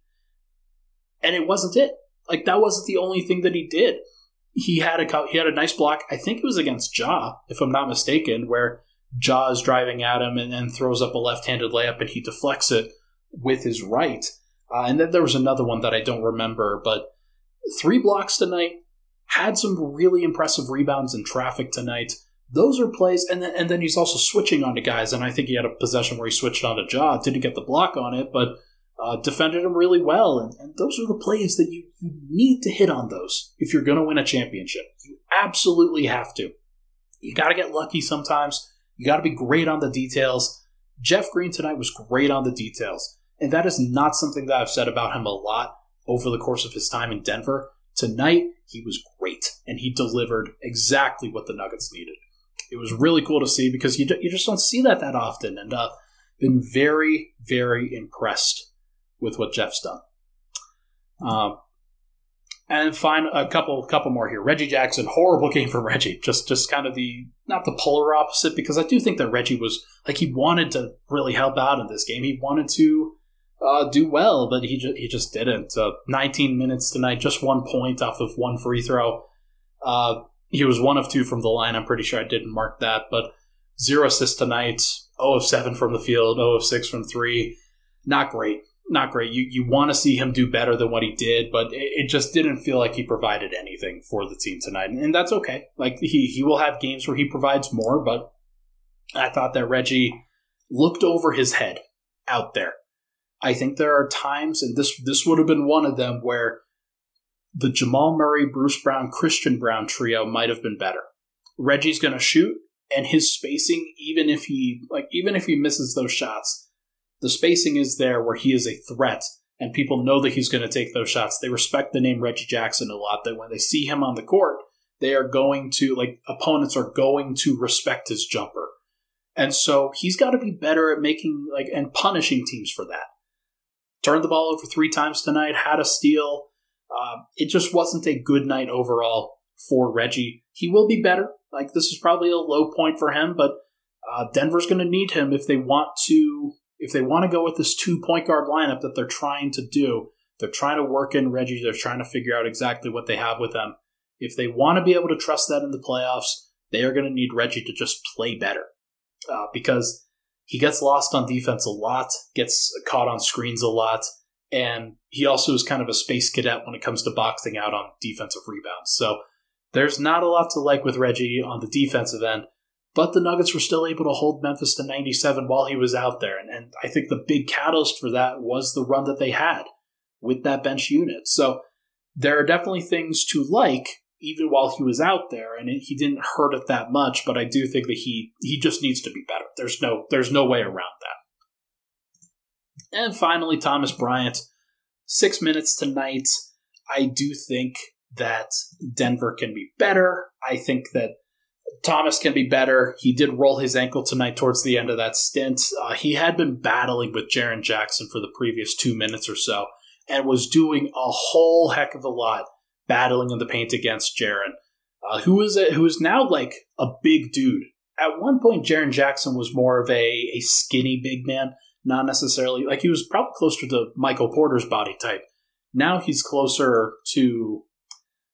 And it wasn't it. Like, that wasn't the only thing that he did. He had a he had a nice block. I think it was against Ja, if I'm not mistaken, where Ja is driving at him and then throws up a left-handed layup and he deflects it with his right. Uh, and then there was another one that I don't remember, but three blocks tonight, had some really impressive rebounds in traffic tonight. Those are plays, and then, and then he's also switching onto guys, and I think he had a possession where he switched onto Ja, didn't get the block on it, but uh, defended him really well, and, and those are the plays that you, you need to hit on those if you're going to win a championship. You absolutely have to. You got to get lucky sometimes. You got to be great on the details. Jeff Green tonight was great on the details, and that is not something that I've said about him a lot over the course of his time in Denver. Tonight, he was great, and he delivered exactly what the Nuggets needed. It was really cool to see because you, you just don't see that that often, and uh, been very, very impressed with what Jeff's done. Um, and find a couple couple more here. Reggie Jackson, horrible game for Reggie. Just just kind of the, not the polar opposite, because I do think that Reggie was, like, he wanted to really help out in this game. He wanted to Uh, do well, but he just, he just didn't. Uh, nineteen minutes tonight, just one point off of one free throw. Uh, he was one of two from the line. I'm pretty sure I didn't mark that, but zero assists tonight. zero of seven from the field, zero of six from three. Not great. Not great. You you want to see him do better than what he did, but it, it just didn't feel like he provided anything for the team tonight, and, and that's okay. Like, he he will have games where he provides more, but I thought that Reggie looked over his head out there. I think there are times, and this this would have been one of them, where the Jamal Murray, Bruce Brown, Christian Brown trio might have been better. Reggie's going to shoot, and his spacing, even if he like even if he misses those shots, the spacing is there where he is a threat, and people know that he's going to take those shots. They respect the name Reggie Jackson a lot. That when they see him on the court, they are going to, like, opponents are going to respect his jumper, and so he's got to be better at making, like, and punishing teams for that. Turned the ball over three times tonight, had a steal. Uh, it just wasn't a good night overall for Reggie. He will be better. Like, this is probably a low point for him, but uh, Denver's going to need him if they want to if they want to go with this two point guard lineup that they're trying to do. They're trying to work in Reggie. They're trying to figure out exactly what they have with them. If they want to be able to trust that in the playoffs, they are going to need Reggie to just play better uh, because he gets lost on defense a lot, gets caught on screens a lot, and he also is kind of a space cadet when it comes to boxing out on defensive rebounds. So there's not a lot to like with Reggie on the defensive end, but the Nuggets were still able to hold Memphis to ninety-seven while he was out there, and, and I think the big catalyst for that was the run that they had with that bench unit. So there are definitely things to like even while he was out there, and it, he didn't hurt it that much, but I do think that he he just needs to be better. There's no there's no way around that. And finally, Thomas Bryant, six minutes tonight. I do think that Denver can be better. I think that Thomas can be better. He did roll his ankle tonight towards the end of that stint. Uh, he had been battling with Jaren Jackson for the previous two minutes or so and was doing a whole heck of a lot battling in the paint against Jaren, uh, who is a, who is now like a big dude. At one point, Jaren Jackson was more of a, a skinny big man, not necessarily, like, he was probably closer to Michael Porter's body type. Now he's closer to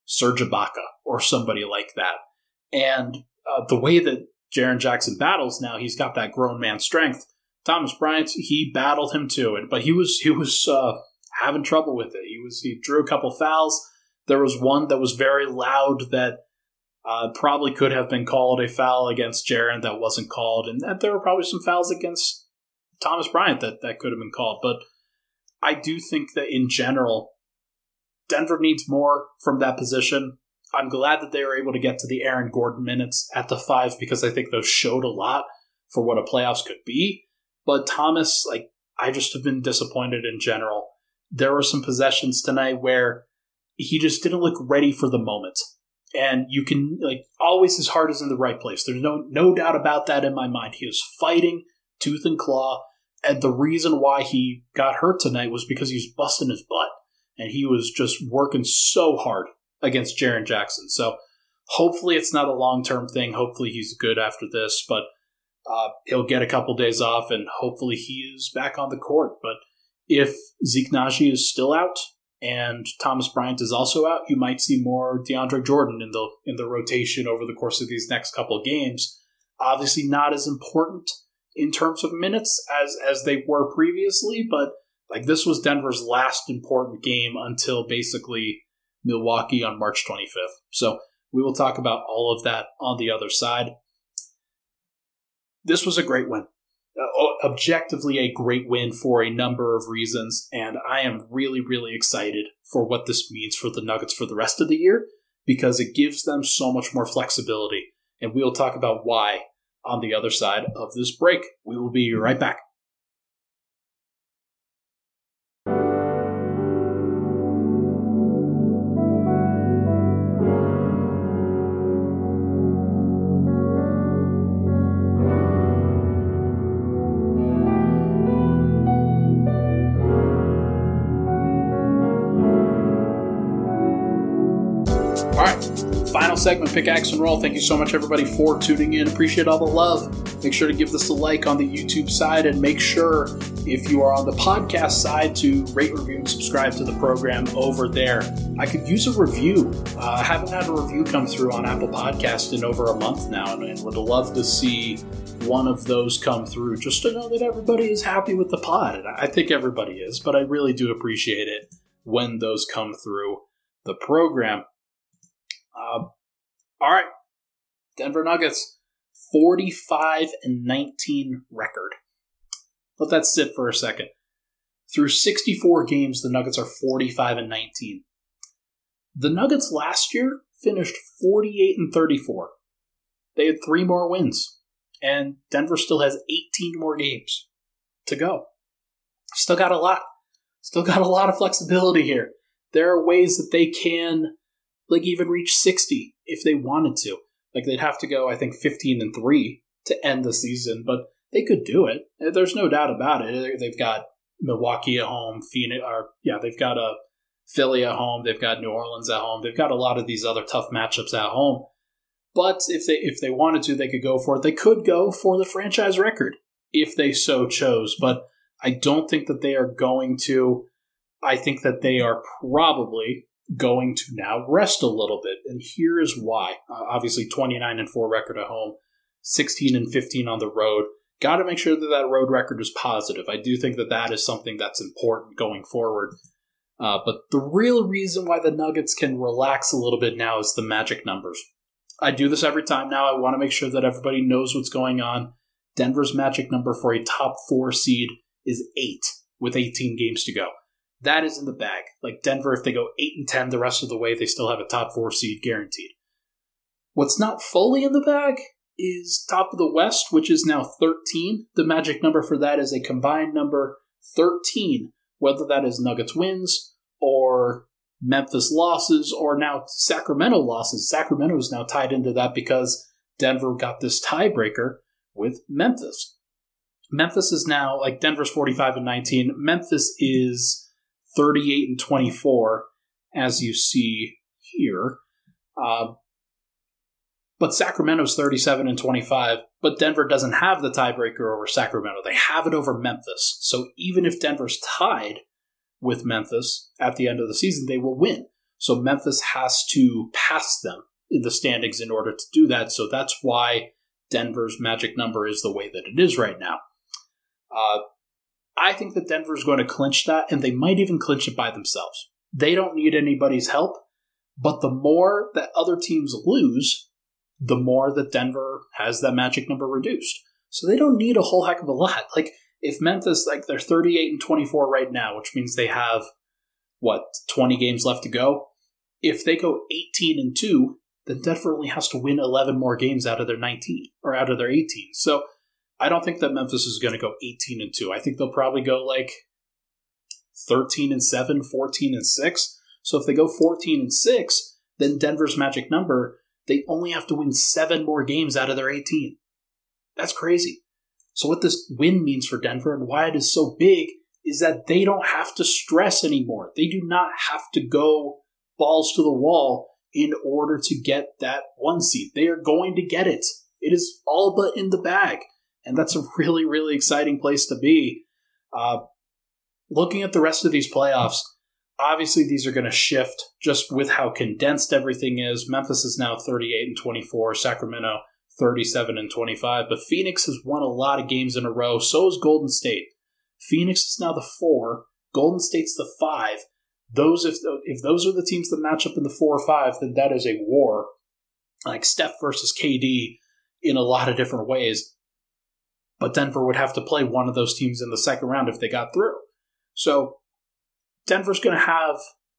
Serge Ibaka or somebody like that. And uh, the way that Jaren Jackson battles now, he's got that grown man strength. Thomas Bryant, he battled him too, but he was he was uh, having trouble with it. He was he drew a couple fouls. There was one that was very loud that uh, probably could have been called a foul against Jaren that wasn't called, and that there were probably some fouls against Thomas Bryant that, that could have been called. But I do think that in general, Denver needs more from that position. I'm glad that they were able to get to the Aaron Gordon minutes at the five because I think those showed a lot for what a playoffs could be. But Thomas, like, I just have been disappointed in general. There were some possessions tonight where he just didn't look ready for the moment. And you can, like, always his heart is in the right place. There's no no doubt about that in my mind. He was fighting tooth and claw. And the reason why he got hurt tonight was because he was busting his butt. And he was just working so hard against Jaren Jackson. So hopefully it's not a long-term thing. Hopefully he's good after this. But uh, he'll get a couple days off, and hopefully he is back on the court. But if Zeke Nnaji is still out and Thomas Bryant is also out, you might see more DeAndre Jordan in the in the rotation over the course of these next couple of games. Obviously not as important in terms of minutes as, as they were previously, but like this was Denver's last important game until basically Milwaukee on March twenty-fifth. So we will talk about all of that on the other side. This was a great win. Uh, objectively a great win for a number of reasons, and I am really, really excited for what this means for the Nuggets for the rest of the year because it gives them so much more flexibility, and we'll talk about why on the other side of this break. We will be right back. Final segment, Pickaxe and Roll. Thank you so much, everybody, for tuning in. Appreciate all the love. Make sure to give this a like on the YouTube side, and make sure, if you are on the podcast side, to rate, review, and subscribe to the program over there. I could use a review. Uh, I haven't had a review come through on Apple Podcast in over a month now, and, and would love to see one of those come through just to know that everybody is happy with the pod. And I think everybody is, but I really do appreciate it when those come through the program. Uh, all right, Denver Nuggets, forty-five and nineteen record. Let that sit for a second. Through sixty-four games, the Nuggets are forty-five and nineteen. The Nuggets last year finished forty-eight and thirty-four. They had three more wins, and Denver still has eighteen more games to go. Still got a lot. Still got a lot of flexibility here. There are ways that they can, like, even reach sixty if they wanted to. Like, they'd have to go, I think, fifteen and three to end the season, but they could do it. There's no doubt about it. They've got Milwaukee at home, Phoenix, or yeah, they've got a Philly at home, they've got New Orleans at home, they've got a lot of these other tough matchups at home. But if they if they wanted to, they could go for it. They could go for the franchise record if they so chose, but I don't think that they are going to. I think that they are probably going to now rest a little bit, and here is why. Uh, obviously, twenty-nine and four record at home, sixteen and fifteen on the road. Got to make sure that that road record is positive. I do think that that is something that's important going forward. Uh, but the real reason why the Nuggets can relax a little bit now is the magic numbers. I do this every time now. I want to make sure that everybody knows what's going on. Denver's magic number for a top four seed is eight with eighteen games to go. That is in the bag. Like Denver, if they go eight and ten the rest of the way, they still have a top four seed guaranteed. What's not fully in the bag is top of the West, which is now thirteen. The magic number for that is a combined number thirteen, whether that is Nuggets wins or Memphis losses or now Sacramento losses. Sacramento is now tied into that because Denver got this tiebreaker with Memphis. Memphis is now, like Denver's forty-five and nineteen. Memphis is thirty-eight and twenty-four, as you see here. Uh, but Sacramento's thirty-seven and twenty-five. But Denver doesn't have the tiebreaker over Sacramento. They have it over Memphis. So even if Denver's tied with Memphis at the end of the season, they will win. So Memphis has to pass them in the standings in order to do that. So that's why Denver's magic number is the way that it is right now. Uh, I think that Denver is going to clinch that, and they might even clinch it by themselves. They don't need anybody's help, but the more that other teams lose, the more that Denver has that magic number reduced. So they don't need a whole heck of a lot. Like, if Memphis, like, they're thirty-eight and twenty-four right now, which means they have, what, twenty games left to go? If they go eighteen and two, then Denver only has to win eleven more games out of their nineteen, or out of their eighteen. So I don't think that Memphis is going to go eighteen and two. I think they'll probably go like thirteen and seven, fourteen and six. So if they go fourteen and six, then Denver's magic number, they only have to win seven more games out of their eighteen. That's crazy. So what this win means for Denver and why it is so big is that they don't have to stress anymore. They do not have to go balls to the wall in order to get that one seed. They are going to get it. It is all but in the bag. And that's a really, really exciting place to be. Uh, looking at the rest of these playoffs, obviously these are going to shift just with how condensed everything is. Memphis is now thirty-eight and twenty-four, Sacramento thirty-seven and twenty-five, but Phoenix has won a lot of games in a row. So is Golden State. Phoenix is now the four, Golden State's the five. Those if if those are the teams that match up in the four or five, then that is a war, like Steph versus K D in a lot of different ways. But Denver would have to play one of those teams in the second round if they got through. So Denver's going to have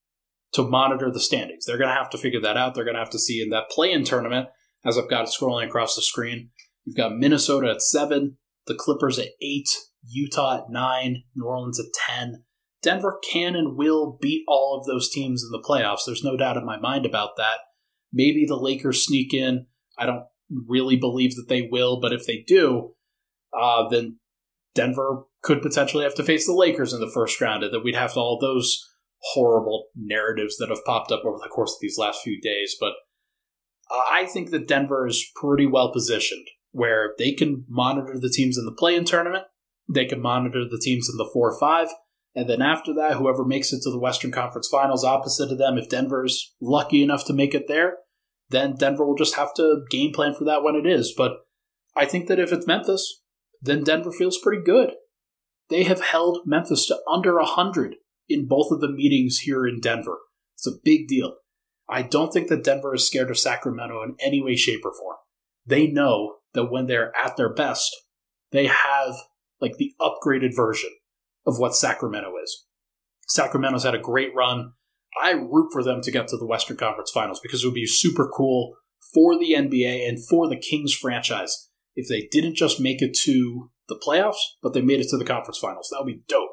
to monitor the standings. They're going to have to figure that out. They're going to have to see in that play-in tournament, as I've got it scrolling across the screen, you've got Minnesota at seven, the Clippers at eight, Utah at nine, New Orleans at ten. Denver can and will beat all of those teams in the playoffs. There's no doubt in my mind about that. Maybe the Lakers sneak in. I don't really believe that they will, but if they do, uh, then Denver could potentially have to face the Lakers in the first round, and then we'd have all those horrible narratives that have popped up over the course of these last few days. But uh, I think that Denver is pretty well positioned, where they can monitor the teams in the play-in tournament, they can monitor the teams in the four or five, and then after that, whoever makes it to the Western Conference Finals opposite of them, if Denver's lucky enough to make it there, then Denver will just have to game plan for that when it is. But I think that if it's Memphis, then Denver feels pretty good. They have held Memphis to under one hundred in both of the meetings here in Denver. It's a big deal. I don't think that Denver is scared of Sacramento in any way, shape, or form. They know that when they're at their best, they have like the upgraded version of what Sacramento is. Sacramento's had a great run. I root for them to get to the Western Conference Finals because it would be super cool for the N B A and for the Kings franchise if they didn't just make it to the playoffs, but they made it to the conference finals. That would be dope.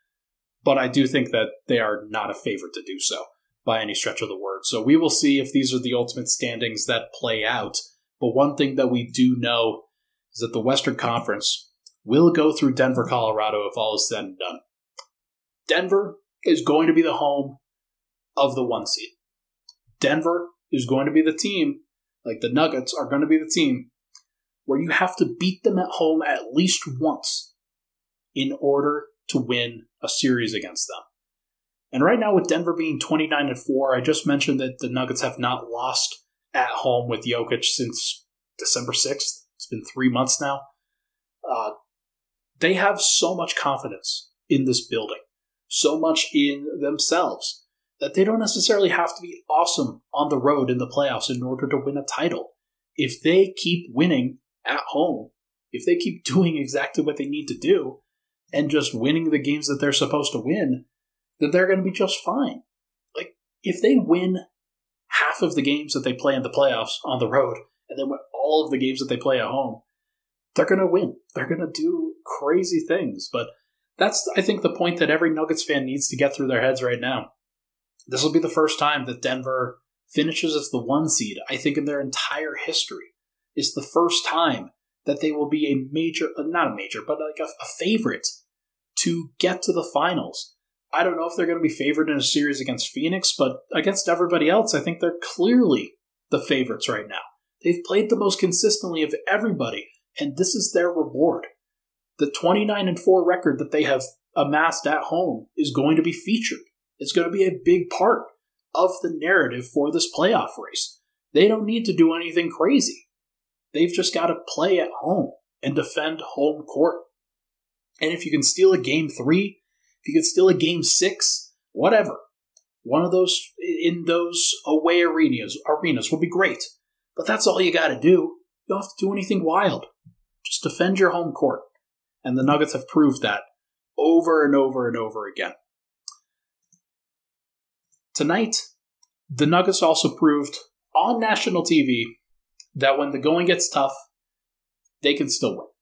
But I do think that they are not a favorite to do so by any stretch of the word. So we will see if these are the ultimate standings that play out. But one thing that we do know is that the Western Conference will go through Denver, Colorado if all is said and done. Denver is going to be the home of the one seed. Denver is going to be the team, like the Nuggets are going to be the team, where you have to beat them at home at least once in order to win a series against them. And right now with Denver being twenty-nine and four, I just mentioned that the Nuggets have not lost at home with Jokic since December sixth. It's been three months now. Uh, they have so much confidence in this building, so much in themselves, that they don't necessarily have to be awesome on the road in the playoffs in order to win a title. If they keep winning at home, if they keep doing exactly what they need to do and just winning the games that they're supposed to win, then they're going to be just fine. Like, if they win half of the games that they play in the playoffs on the road and then win all of the games that they play at home, they're going to win. They're going to do crazy things. But that's, I think, the point that every Nuggets fan needs to get through their heads right now. This will be the first time that Denver finishes as the one seed, I think, in their entire history. It's the first time that they will be a major, not a major, but like a, a favorite to get to the finals. I don't know if they're going to be favored in a series against Phoenix, but against everybody else, I think they're clearly the favorites right now. They've played the most consistently of everybody, and this is their reward. The twenty-nine and four record that they have amassed at home is going to be featured. It's going to be a big part of the narrative for this playoff race. They don't need to do anything crazy. They've just got to play at home and defend home court. And if you can steal a game three, if you can steal a game six, whatever, one of those in those away arenas, arenas will be great. But that's all you got to do. You don't have to do anything wild. Just defend your home court. And the Nuggets have proved that over and over and over again. Tonight, the Nuggets also proved on national T V that when the going gets tough, they can still win.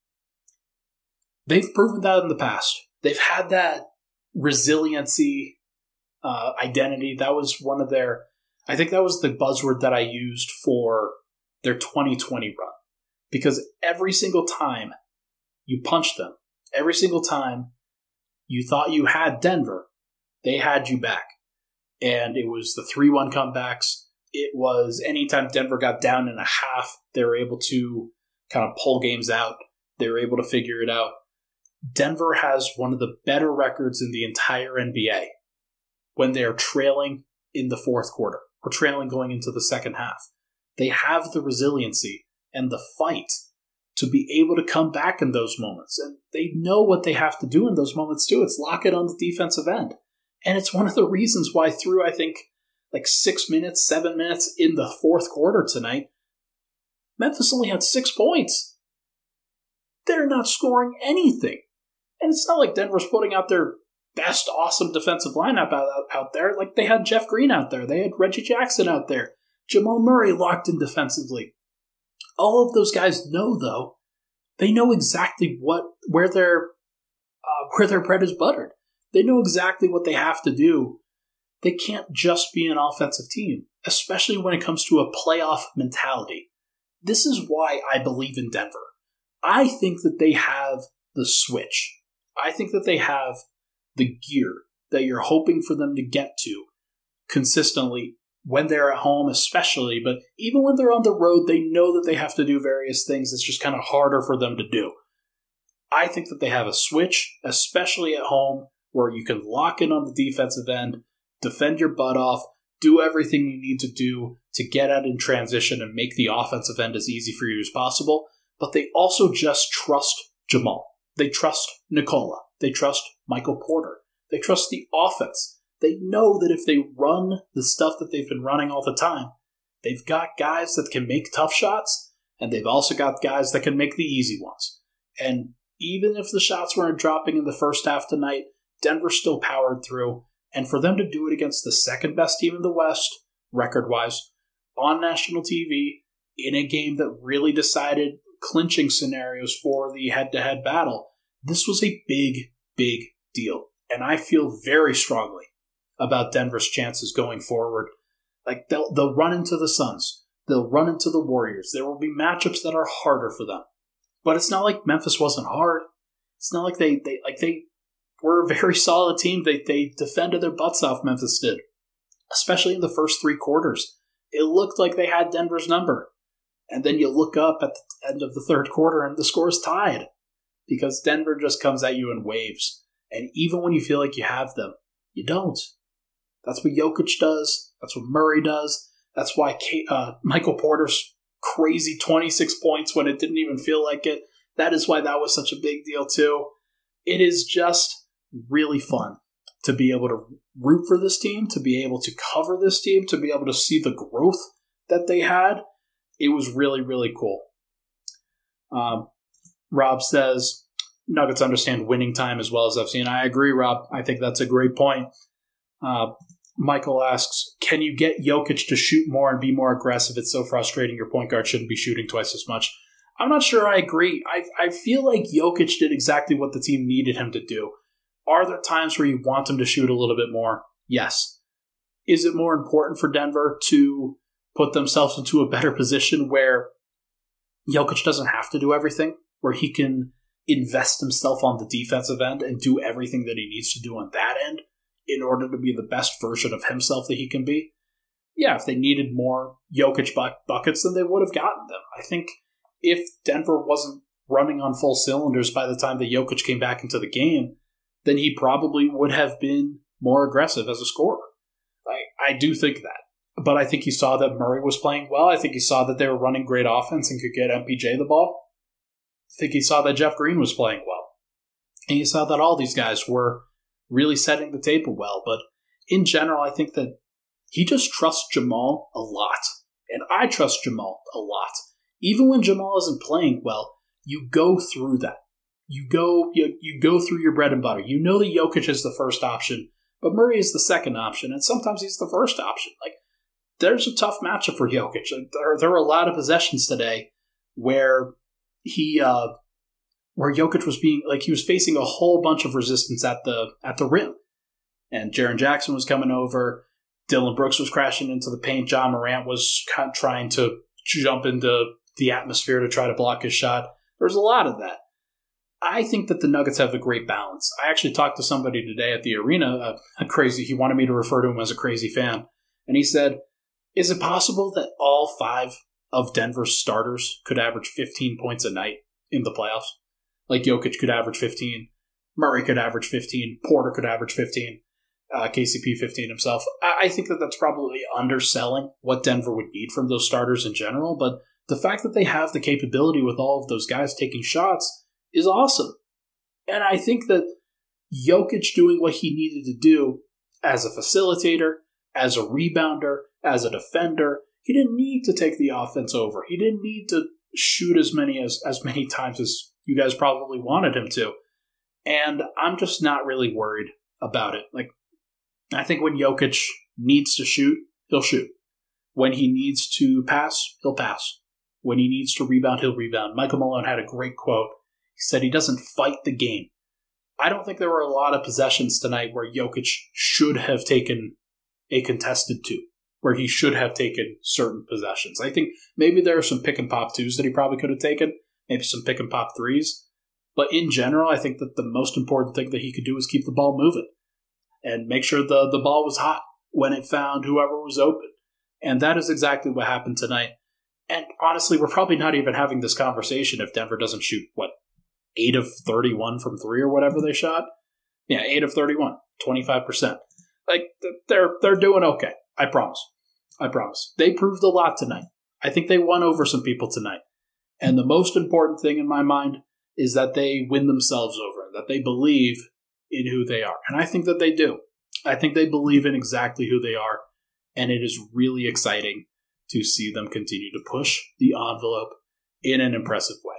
They've proven that in the past. They've had that resiliency uh, identity. That was one of their, I think that was the buzzword that I used for their twenty twenty run. Because every single time you punched them, every single time you thought you had Denver, they had you back. And it was the three one comebacks. It was anytime Denver got down in a half, they were able to kind of pull games out. They were able to figure it out. Denver has one of the better records in the entire N B A when they're trailing in the fourth quarter or trailing going into the second half. They have the resiliency and the fight to be able to come back in those moments. And they know what they have to do in those moments too. It's lock it on the defensive end. And it's one of the reasons why through, I think, like six minutes, seven minutes in the fourth quarter tonight, Memphis only had six points. They're not scoring anything. And it's not like Denver's putting out their best awesome defensive lineup out, out there. Like they had Jeff Green out there. They had Reggie Jackson out there. Jamal Murray locked in defensively. All of those guys know, though, they know exactly what where their uh, where their bread is buttered. They know exactly what they have to do. They can't just be an offensive team, especially when it comes to a playoff mentality. This is why I believe in Denver. I think that they have the switch. I think that they have the gear that you're hoping for them to get to consistently when they're at home especially, but even when they're on the road, they know that they have to do various things. It's just kind of harder for them to do. I think that they have a switch, especially at home, where you can lock in on the defensive end, defend your butt off, do everything you need to do to get out in transition and make the offensive end as easy for you as possible. But they also just trust Jamal. They trust Nikola. They trust Michael Porter. They trust the offense. They know that if they run the stuff that they've been running all the time, they've got guys that can make tough shots, and they've also got guys that can make the easy ones. And even if the shots weren't dropping in the first half tonight, Denver still powered through. And for them to do it against the second best team in the West, record-wise, on national T V, in a game that really decided clinching scenarios for the head-to-head battle, this was a big, big deal. And I feel very strongly about Denver's chances going forward. Like, they'll, they'll run into the Suns. They'll run into the Warriors. There will be matchups that are harder for them. But it's not like Memphis wasn't hard. It's not like they, they like they were a very solid team. They they defended their butts off, Memphis did. Especially in the first three quarters. It looked like they had Denver's number. And then you look up at the end of the third quarter and the score is tied. Because Denver just comes at you in waves. And even when you feel like you have them, you don't. That's what Jokic does. That's what Murray does. That's why Kate, uh, Michael Porter's crazy twenty-six points when it didn't even feel like it. That is why that was such a big deal too. It is just really fun to be able to root for this team, to be able to cover this team, to be able to see the growth that they had. It was really, really cool. Um, Rob says, Nuggets understand winning time as well as I've seen. I agree, Rob. I think that's a great point. Uh, Michael asks, can you get Jokic to shoot more and be more aggressive? It's so frustrating. Your point guard shouldn't be shooting twice as much. I'm not sure I agree. I, I feel like Jokic did exactly what the team needed him to do. Are there times where you want him to shoot a little bit more? Yes. Is it more important for Denver to put themselves into a better position where Jokic doesn't have to do everything, where he can invest himself on the defensive end and do everything that he needs to do on that end in order to be the best version of himself that he can be? Yeah, if they needed more Jokic buckets, then they would have gotten them. I think if Denver wasn't running on full cylinders by the time that Jokic came back into the game, then he probably would have been more aggressive as a scorer. I, I do think that. But I think he saw that Murray was playing well. I think he saw that they were running great offense and could get M P J the ball. I think he saw that Jeff Green was playing well. And he saw that all these guys were really setting the table well. But in general, I think that he just trusts Jamal a lot. And I trust Jamal a lot. Even when Jamal isn't playing well, you go through that. You go you, you go through your bread and butter. You know that Jokic is the first option, but Murray is the second option, and sometimes he's the first option. Like, there's a tough matchup for Jokic. There, there were a lot of possessions today where he uh, where Jokic was being like he was facing a whole bunch of resistance at the at the rim, and Jaren Jackson was coming over. Dylan Brooks was crashing into the paint. John Morant was kind of trying to jump into the atmosphere to try to block his shot. There's a lot of that. I think that the Nuggets have a great balance. I actually talked to somebody today at the arena, a, a crazy, he wanted me to refer to him as a crazy fan. And he said, is it possible that all five of Denver's starters could average fifteen points a night in the playoffs? Like Jokic could average fifteen, Murray could average fifteen, Porter could average fifteen, uh, K C P fifteen himself. I, I think that that's probably underselling what Denver would need from those starters in general, but the fact that they have the capability with all of those guys taking shots is awesome. And I think that Jokic doing what he needed to do as a facilitator, as a rebounder, as a defender, he didn't need to take the offense over. He didn't need to shoot as many as, as many times as you guys probably wanted him to. And I'm just not really worried about it. Like, I think when Jokic needs to shoot, he'll shoot. When he needs to pass, he'll pass. When he needs to rebound, he'll rebound. Michael Malone had a great quote. He said he doesn't fight the game. I don't think there were a lot of possessions tonight where Jokic should have taken a contested two, where he should have taken certain possessions. I think maybe there are some pick and pop twos that he probably could have taken, maybe some pick and pop threes. But in general, I think that the most important thing that he could do is keep the ball moving and make sure the, the ball was hot when it found whoever was open. And that is exactly what happened tonight. And honestly, we're probably not even having this conversation if Denver doesn't shoot, what, eight of thirty-one from three or whatever they shot? Yeah, eight of thirty-one, twenty-five percent. Like, they're they're doing okay. I promise. I promise. They proved a lot tonight. I think they won over some people tonight. And the most important thing in my mind is that they win themselves over, that they believe in who they are. And I think that they do. I think they believe in exactly who they are. And it is really exciting to see them continue to push the envelope in an impressive way.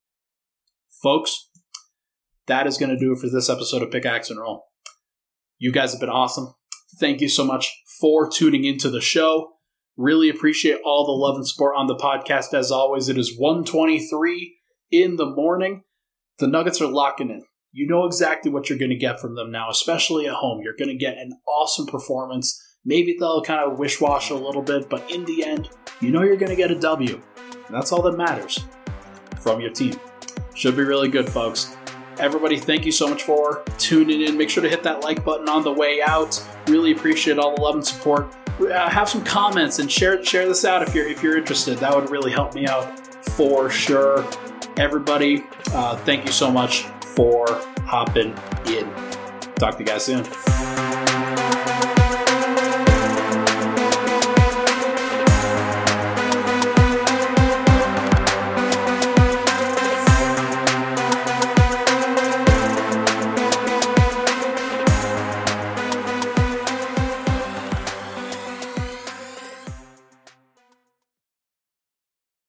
Folks, that is going to do it for this episode of Pickaxe and Roll. You guys have been awesome. Thank you so much for tuning into the show. Really appreciate all the love and support on the podcast. As always, it is one twenty-three in the morning. The Nuggets are locking in. You know exactly what you're going to get from them now, especially at home. You're going to get an awesome performance. Maybe they'll kind of wish-wash a little bit, but in the end, you know you're going to get a W. And that's all that matters from your team. Should be really good, folks. Everybody, thank you so much for tuning in. Make sure to hit that like button on the way out. Really appreciate all the love and support. Uh, have some comments and share share this out if you're if you're interested. That would really help me out for sure. Everybody, uh, thank you so much for hopping in. Talk to you guys soon.